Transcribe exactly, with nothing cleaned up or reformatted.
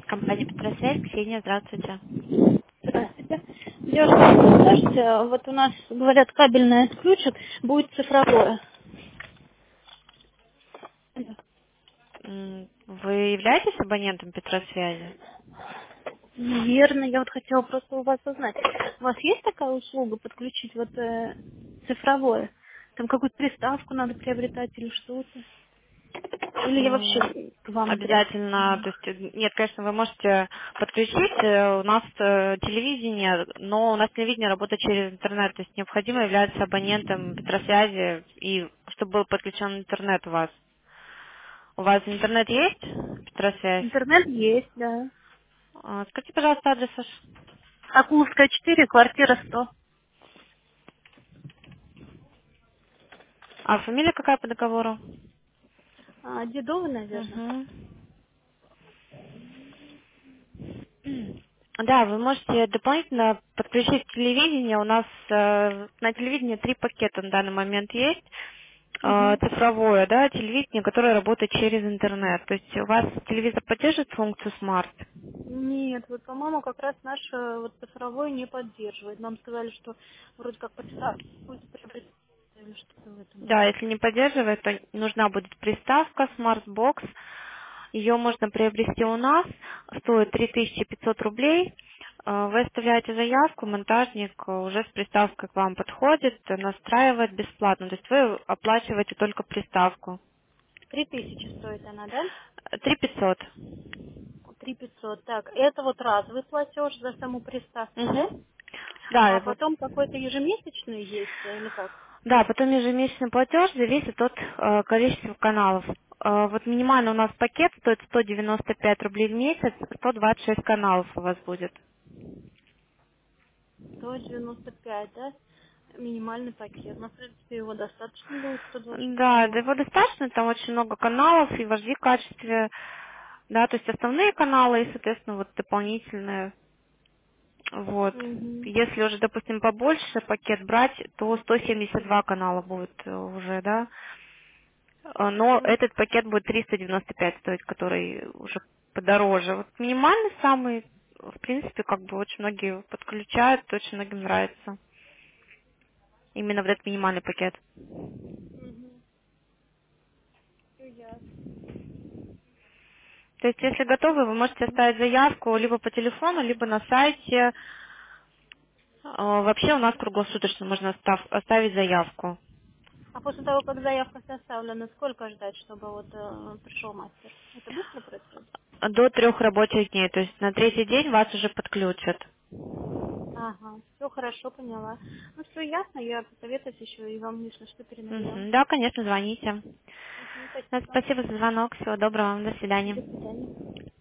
Компания «Петросвязь». Ксения, здравствуйте. Здравствуйте. Девушка, скажите, вот у нас, говорят, кабельное отключат, будет цифровое. М, Вы являетесь абонентом «Петросвязи»? Верно, я вот хотела просто у вас узнать. У вас есть такая услуга подключить вот э, цифровое? Там какую-то приставку надо приобретать или что-то? Или я М, вообще к вам зря? Обязательно, то есть, э, нет, конечно, вы можете подключить, э, у нас э, телевидение, но у нас телевидение работает через интернет, то есть необходимо являться абонентом «Петросвязи», и чтобы был подключен интернет у вас. У вас интернет есть, «Петросвязь»? Интернет есть, да. А, Скажите, пожалуйста, адрес ваш. Акуловская четыре, квартира сто. А фамилия какая по договору? А, Дедовый, наверное. Угу. Да, вы можете дополнительно подключить телевидение. У нас э, на телевидении три пакета на данный момент есть. Э, Угу. цифровое, да, телевидение, которое работает через интернет. То есть у вас телевизор поддерживает функцию смарт? Нет, вот, по-моему, как раз наш э, вот цифровой не поддерживает. Нам сказали, что вроде как приставка будет приобретать или что-то в этом Да, роде. если не поддерживает, то нужна будет приставка Smartbox. Ее можно приобрести у нас, стоит три тысячи пятьсот рублей. Э, Вы оставляете заявку, монтажник э, уже с приставкой к вам подходит, э, настраивает бесплатно. То есть вы оплачиваете только приставку. Три тысячи стоит она, да? Э, три пятьсот. Три пятьсот. Так, это вот разовый платеж за саму приставку, да? Мгм. Да, А и вот. потом какой-то ежемесячный есть э, или как? Да, потом ежемесячный платеж зависит от э, количества каналов. Э, вот минимально у нас пакет стоит сто девяносто пять рублей в месяц, сто двадцать шесть каналов у вас будет. Сто девяносто пять, да? Минимальный пакет. Ну, в принципе, его достаточно будет, сто двадцать шесть Да, да каналов. его достаточно, там очень много каналов и в эйч ди качестве, да, то есть основные каналы и, соответственно, вот дополнительные, вот. Угу. Если уже, допустим, побольше пакет брать, то сто семьдесят два канала будет э, уже, да. Э, Но Ну, этот пакет будет триста девяносто пять стоить, который уже подороже. Вот минимальный самый, в принципе, как бы очень многие подключают, очень многим нравится. Именно вот этот минимальный пакет. угу. Все ясно. То есть, если готовы, вы можете оставить заявку либо по телефону, либо на сайте. А, Вообще у нас круглосуточно можно остав- оставить заявку. А после того, как заявка составлена, сколько ждать, чтобы вот э, пришел мастер? Это быстро происходит? До трех рабочих дней. То есть на третий день вас уже подключат. Ага, все хорошо, поняла. Ну, все ясно, я посоветуюсь еще и вам, если что, перенаберем. Мгм. Да, конечно, звоните. Мгм, Да, спасибо. Спасибо за звонок. Всего доброго. До свидания. До свидания.